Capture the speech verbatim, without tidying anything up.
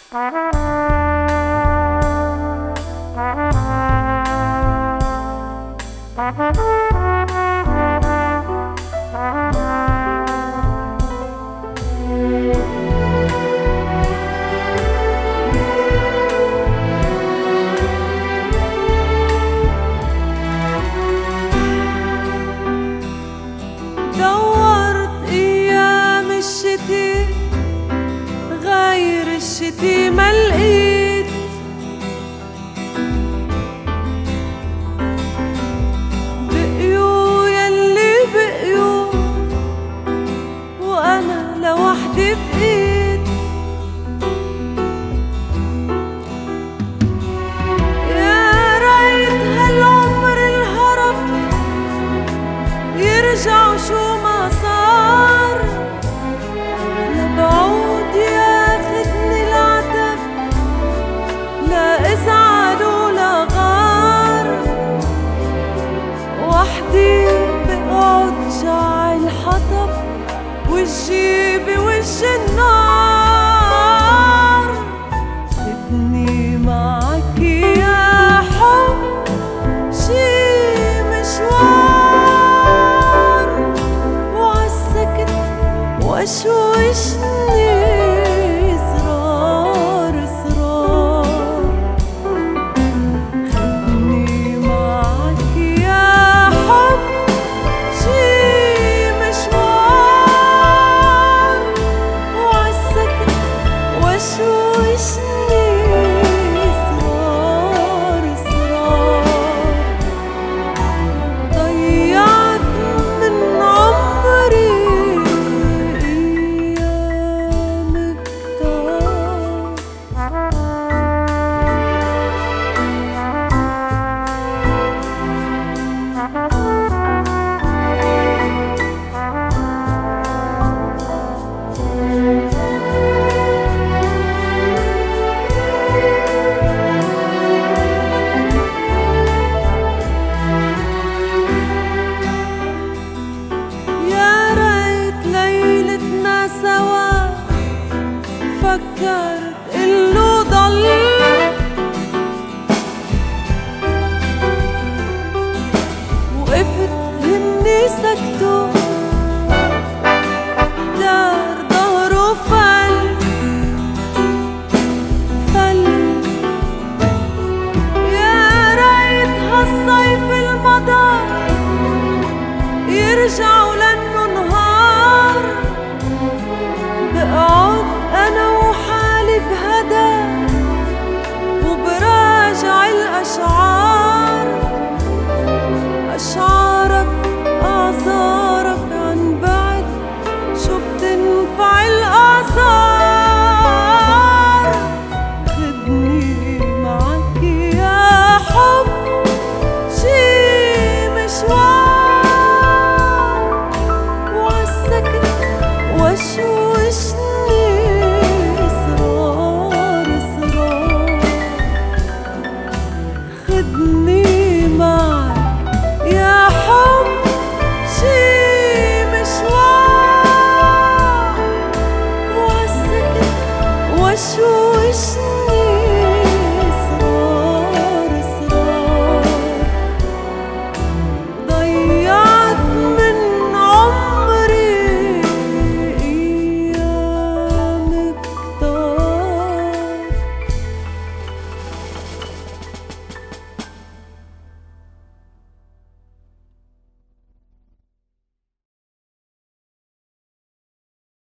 دورت ايام الشتي غير الشتي ما لقيت، بقيوا يلي بقيوا وانا لوحدي بقيت. يا ريت هالعمر الهرب يرجع شو ما صار، لبعود ياخدني العتب لا ازعل ولا غار، وحدي بقعد شاعل حطب وجهي بوجه النار. خدني معك يا حب شي مشوار، وعالسكت وشوشني اسرار اسرار. خدني معك يا حب شي مشوار، وعالسكت وشوشني اسرار اسرار. ضيعت من عمري ايام فكرت إنه ضل، وقفت هني سكتوا دار ظهره فل فل. يا ريت هالصيف المضى يرجعوا لأنه نهار، بقعد أنا وحالي بهدى وبراجع الأشعار. أشعارك أعذارك عن بعد شو بتنفع الآثار. خدني معك يا حب شي مشوار، وعالسكت وشوشني اسرار اسرار. خدني معك يا حب شي مشوار، وعالسكت وشوشني